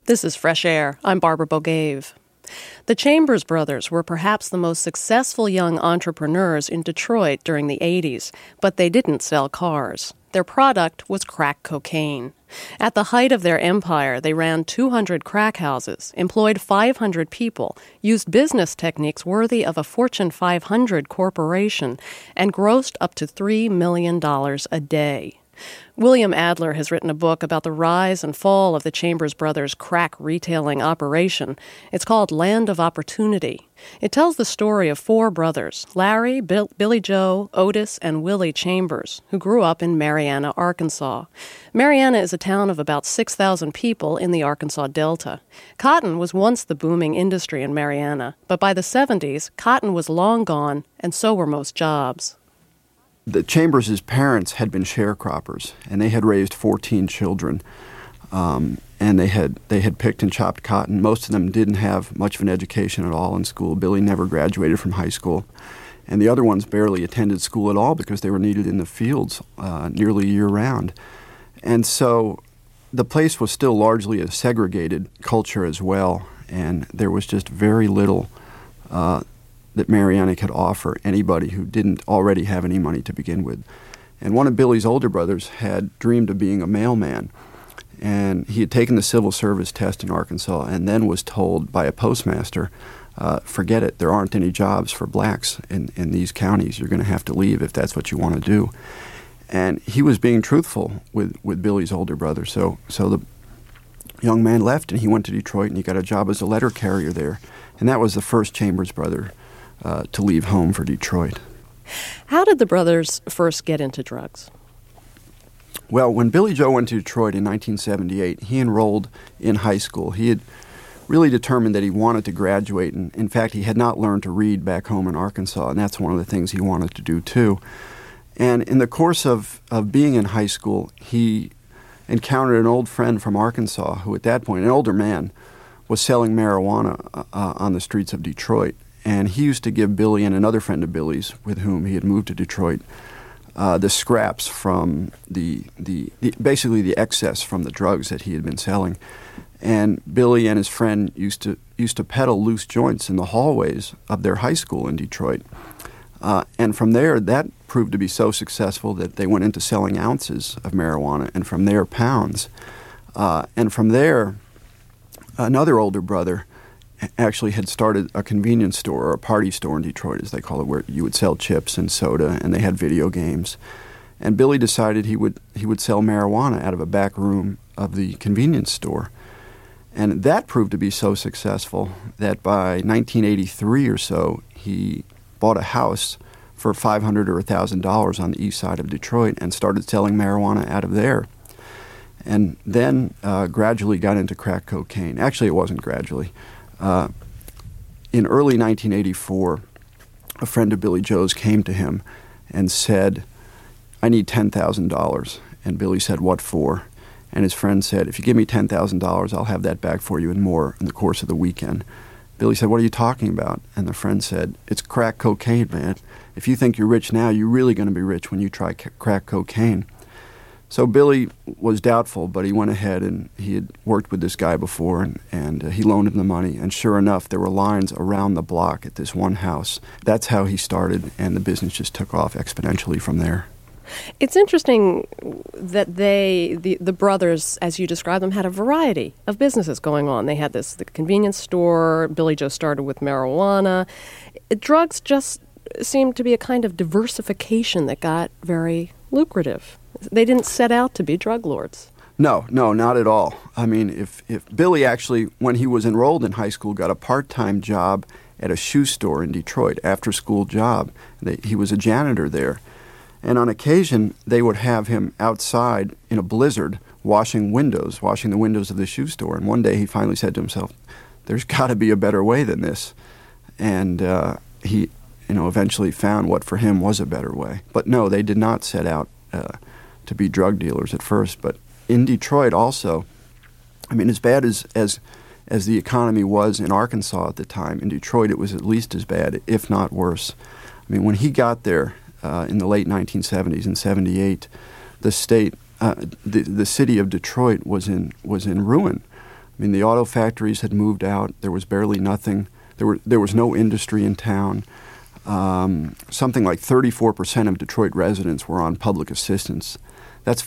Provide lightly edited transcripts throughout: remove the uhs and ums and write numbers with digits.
This is Fresh Air. I'm Barbara Bogave. The Chambers brothers were perhaps the most successful young entrepreneurs in Detroit during the 80s, but they didn't sell cars. Their product was crack cocaine. At the height of their empire, they ran 200 crack houses, employed 500 people, used business techniques worthy of a Fortune 500 corporation, and grossed up to $3 million a day. William Adler has written a book about the rise and fall of the Chambers brothers' crack retailing operation. It's called Land of Opportunity. It tells the story of four brothers, Larry, Billy Joe, Otis, and Willie Chambers, who grew up in Marianna, Arkansas. Marianna is a town of about 6,000 people in the Arkansas Delta. Cotton was once the booming industry in Marianna, but by the 70s, cotton was long gone, and so were most jobs. The Chambers' parents had been sharecroppers, and they had raised 14 children, and they had picked and chopped cotton. Most of them didn't have much of an education at all in school. Billy never graduated from high school, and the other ones barely attended school at all because they were needed in the fields nearly year-round. And so the place was still largely a segregated culture as well, and there was just very little that Marianna could offer anybody who didn't already have any money to begin with. And one of Billy's older brothers had dreamed of being a mailman, and he had taken the civil service test in Arkansas and then was told by a postmaster, forget it, there aren't any jobs for blacks in these counties. You're going to have to leave if that's what you want to do. And he was being truthful with Billy's older brother. So the young man left, and he went to Detroit, and he got a job as a letter carrier there. And that was the first Chambers brother to leave home for Detroit. How did the brothers first get into drugs? Well, when Billy Joe went to Detroit in 1978, he enrolled in high school. He had really determined that he wanted to graduate, and in fact, he had not learned to read back home in Arkansas, and that's one of the things he wanted to do too. And in the course of being in high school, he encountered an old friend from Arkansas who at that point, an older man, was selling marijuana on the streets of Detroit. And he used to give Billy and another friend of Billy's, with whom he had moved to Detroit, the scraps from basically the excess from the drugs that he had been selling. And Billy and his friend used to peddle loose joints in the hallways of their high school in Detroit. And from there, that proved to be so successful that they went into selling ounces of marijuana, and from there, pounds. And from there, another older brother actually had started a convenience store, or a party store in Detroit, as they call it, where you would sell chips and soda, and they had video games. And Billy decided he would sell marijuana out of a back room of the convenience store. And that proved to be so successful that by 1983 or so, he bought a house for $500 or $1,000 on the east side of Detroit and started selling marijuana out of there. And then gradually got into crack cocaine. Actually, it wasn't gradually. In early 1984, a friend of Billy Joe's came to him and said, I need $10,000. And Billy said, what for? And his friend said, if you give me $10,000, I'll have that back for you and more in the course of the weekend. Billy said, what are you talking about? And the friend said, it's crack cocaine, man. If you think you're rich now, you're really going to be rich when you try crack cocaine. So Billy was doubtful, but he went ahead, and he had worked with this guy before, and he loaned him the money. And sure enough, there were lines around the block at this one house. That's how he started, and the business just took off exponentially from there. It's interesting that the brothers, as you described them, had a variety of businesses going on. They had the convenience store. Billy Joe started with marijuana. Drugs just seemed to be a kind of diversification that got very lucrative. They didn't set out to be drug lords. No, not at all. I mean, if Billy actually, when he was enrolled in high school, got a part-time job at a shoe store in Detroit, after-school job. He was a janitor there. And on occasion, they would have him outside in a blizzard washing the windows of the shoe store. And one day he finally said to himself, there's got to be a better way than this. And he eventually found what for him was a better way. But no, they did not set out to be drug dealers at first. But in Detroit also, I mean, as bad as the economy was in Arkansas at the time, in Detroit it was at least as bad, if not worse. I mean, when he got there in the late 1970s, in 78, the city of Detroit was in ruin. I mean, the auto factories had moved out. There was barely nothing. There was no industry in town. Something like 34% of Detroit residents were on public assistance. That's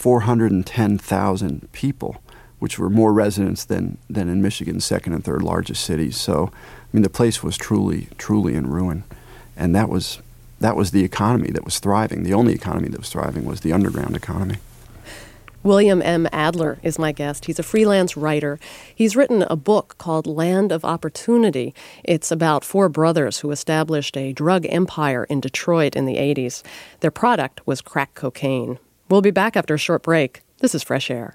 410,000 people, which were more residents than in Michigan's second and third largest cities. So, I mean, the place was truly in ruin. And that was the economy that was thriving. The only economy that was thriving was the underground economy. William M. Adler is my guest. He's a freelance writer. He's written a book called Land of Opportunity. It's about four brothers who established a drug empire in Detroit in the 80s. Their product was crack cocaine. We'll be back after a short break. This is Fresh Air.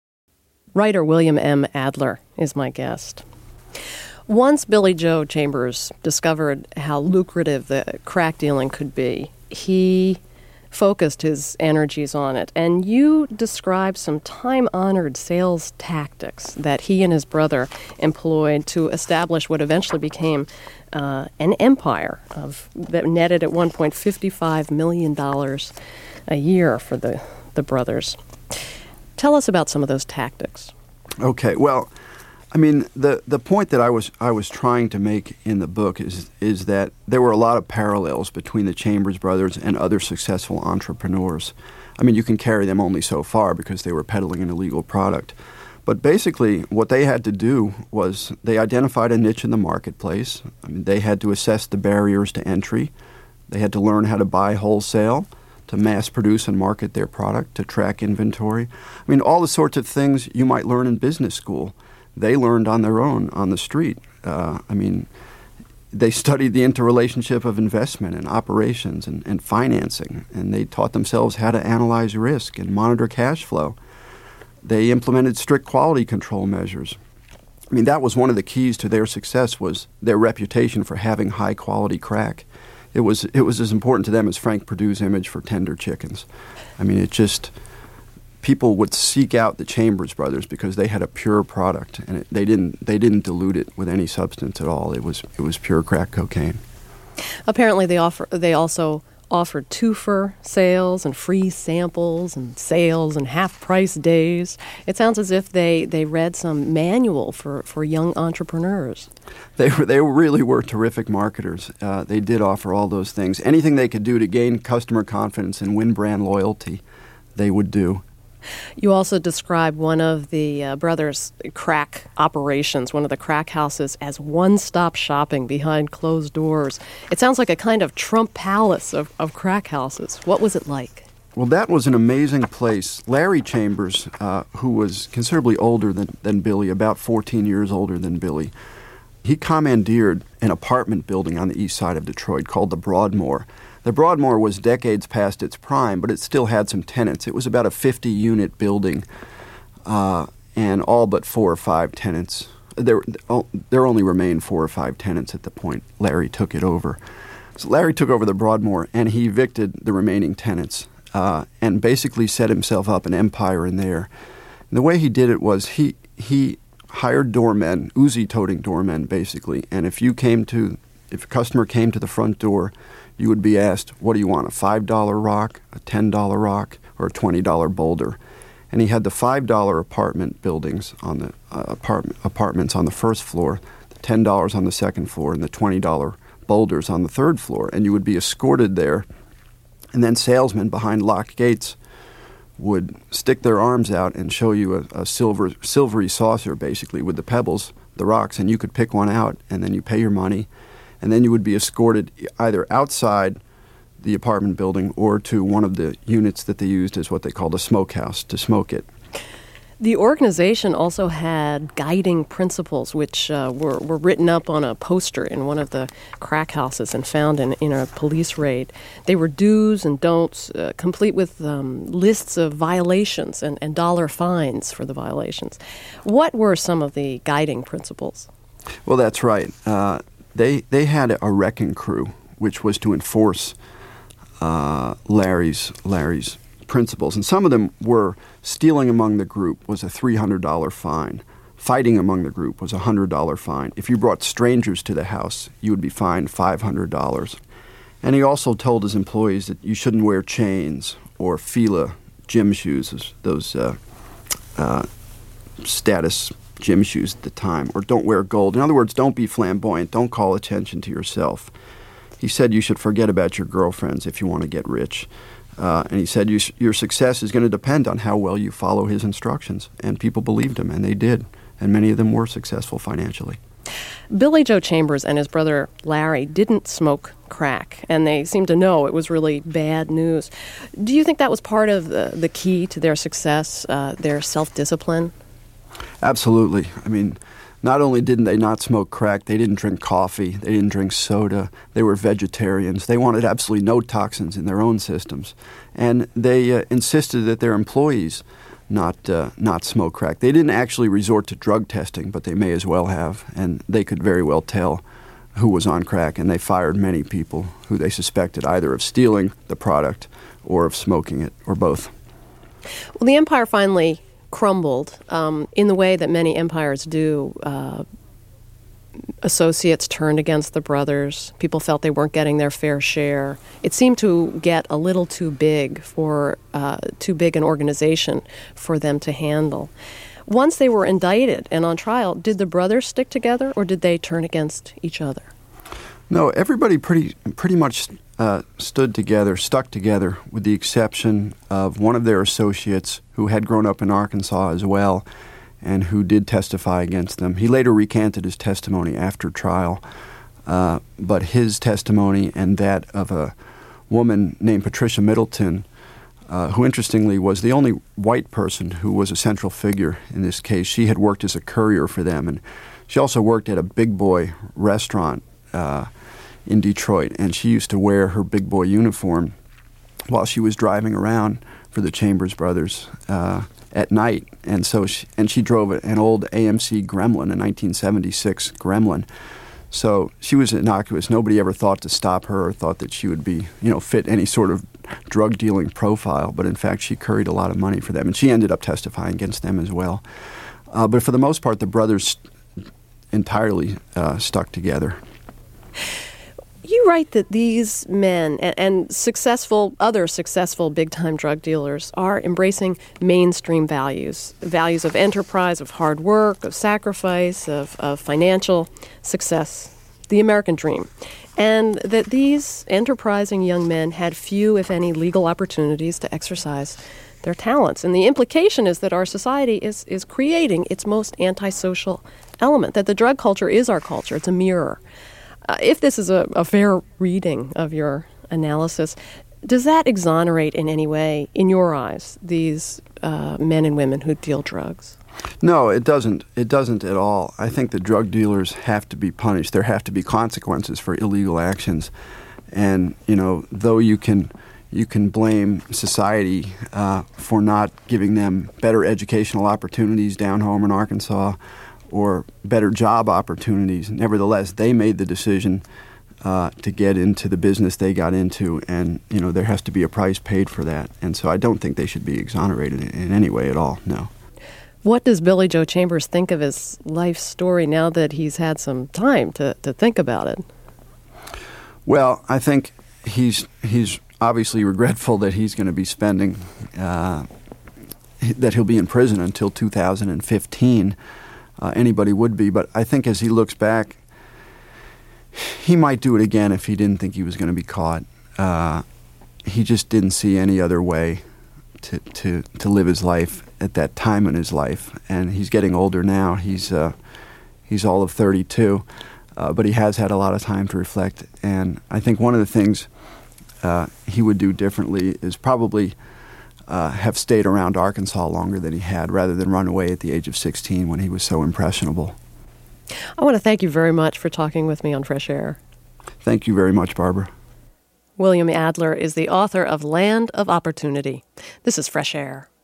Writer William M. Adler is my guest. Once Billy Joe Chambers discovered how lucrative the crack dealing could be, he focused his energies on it. And you described some time-honored sales tactics that he and his brother employed to establish what eventually became an empire that netted at one point $55 million a year for the brothers. Tell us about some of those tactics. Okay, well, I mean, the point that I was trying to make in the book is that there were a lot of parallels between the Chambers brothers and other successful entrepreneurs. I mean, you can carry them only so far because they were peddling an illegal product. But basically, what they had to do was they identified a niche in the marketplace. I mean, they had to assess the barriers to entry. They had to learn how to buy wholesale, to mass produce and market their product, to track inventory. I mean, all the sorts of things you might learn in business school. They learned on their own on the street. I mean, they studied the interrelationship of investment and operations and financing, and they taught themselves how to analyze risk and monitor cash flow. They implemented strict quality control measures. I mean, that was one of the keys to their success, was their reputation for having high-quality crack. It was as important to them as Frank Perdue's image for tender chickens. I mean, people would seek out the Chambers brothers because they had a pure product, and they didn't dilute it with any substance at all. It was pure crack cocaine. Apparently, they also offered twofer sales and free samples and sales and half-price days. It sounds as if they read some manual for young entrepreneurs. They really were terrific marketers. They did offer all those things. Anything they could do to gain customer confidence and win brand loyalty, they would do. You also describe one of the brothers' crack operations, one of the crack houses, as one-stop shopping behind closed doors. It sounds like a kind of Trump palace of crack houses. What was it like? Well, that was an amazing place. Larry Chambers, who was considerably older than Billy, about 14 years older than Billy, he commandeered an apartment building on the east side of Detroit called the Broadmoor. The Broadmoor was decades past its prime, but it still had some tenants. It was about a 50-unit building, and all but 4 or 5 tenants. There only remained 4 or 5 tenants at the point Larry took it over. So Larry took over the Broadmoor, and he evicted the remaining tenants and basically set himself up an empire in there. And the way he did it was he hired doormen, Uzi-toting doormen, basically, and if a customer came to the front door, you would be asked, what do you want, a $5 rock, a $10 rock, or a $20 boulder? And he had the $5 apartment buildings on the apartments on the first floor, the $10 on the second floor, and the $20 boulders on the third floor. And you would be escorted there, and then salesmen behind locked gates would stick their arms out and show you a silvery saucer, basically, with the pebbles, the rocks, and you could pick one out, and then you pay your money. And then you would be escorted either outside the apartment building or to one of the units that they used as what they called a smokehouse to smoke it. The organization also had guiding principles, which were written up on a poster in one of the crack houses and found in a police raid. They were do's and don'ts, complete with lists of violations and dollar fines for the violations. What were some of the guiding principles? Well, that's right. They had a wrecking crew, which was to enforce Larry's principles. And some of them were stealing among the group was a $300 fine. Fighting among the group was a $100 fine. If you brought strangers to the house, you would be fined $500. And he also told his employees that you shouldn't wear chains or Fila gym shoes, those status gym shoes at the time, or don't wear gold. In other words, don't be flamboyant. Don't call attention to yourself. He said you should forget about your girlfriends if you want to get rich. And he said your success is going to depend on how well you follow his instructions. And people believed him, and they did. And many of them were successful financially. Billy Joe Chambers and his brother Larry didn't smoke crack, and they seemed to know it was really bad news. Do you think that was part of the key to their success, their self-discipline? Absolutely. I mean, not only didn't they not smoke crack, they didn't drink coffee, they didn't drink soda, they were vegetarians. They wanted absolutely no toxins in their own systems. And they insisted that their employees not smoke crack. They didn't actually resort to drug testing, but they may as well have, and they could very well tell who was on crack, and they fired many people who they suspected either of stealing the product or of smoking it, or both. Well, the empire finally crumbled in the way that many empires do. Associates turned against the brothers. People felt they weren't getting their fair share. It seemed to get a little too big an organization for them to handle. Once they were indicted and on trial, did the brothers stick together, or did they turn against each other? No, everybody pretty much stuck together, with the exception of one of their associates who had grown up in Arkansas as well, and who did testify against them. He later recanted his testimony after trial, but his testimony and that of a woman named Patricia Middleton, who interestingly was the only white person who was a central figure in this case. She had worked as a courier for them, and she also worked at a Big Boy restaurant in Detroit, and she used to wear her Big Boy uniform while she was driving around for the Chambers brothers at night. And so she drove an old AMC Gremlin, a 1976 Gremlin. So she was innocuous. Nobody ever thought to stop her or thought that she would be, fit any sort of drug dealing profile. But in fact, she curried a lot of money for them, and she ended up testifying against them as well. But for the most part, the brothers entirely stuck together. You write that these men and other successful big-time drug dealers are embracing mainstream values of enterprise, of hard work, of sacrifice, of financial success, the American dream, and that these enterprising young men had few, if any, legal opportunities to exercise their talents. And the implication is that our society is creating its most antisocial element, that the drug culture is our culture. It's a mirror. If this is a fair reading of your analysis, does that exonerate in any way, in your eyes, these men and women who deal drugs? No, it doesn't. It doesn't at all. I think that drug dealers have to be punished. There have to be consequences for illegal actions. And, though you can blame society for not giving them better educational opportunities down home in Arkansas, or better job opportunities. Nevertheless, they made the decision to get into the business they got into, and there has to be a price paid for that. And so I don't think they should be exonerated in any way at all, no. What does Billy Joe Chambers think of his life story now that he's had some time to think about it? Well, I think he's obviously regretful that he's going to be spending, that he'll be in prison until 2015. Anybody would be, but I think as he looks back, he might do it again if he didn't think he was going to be caught. He just didn't see any other way to live his life at that time in his life, and he's getting older now. He's all of 32, but he has had a lot of time to reflect, and I think one of the things he would do differently is probably have stayed around Arkansas longer than he had, rather than run away at the age of 16 when he was so impressionable. I want to thank you very much for talking with me on Fresh Air. Thank you very much, Barbara. William Adler is the author of Land of Opportunity. This is Fresh Air.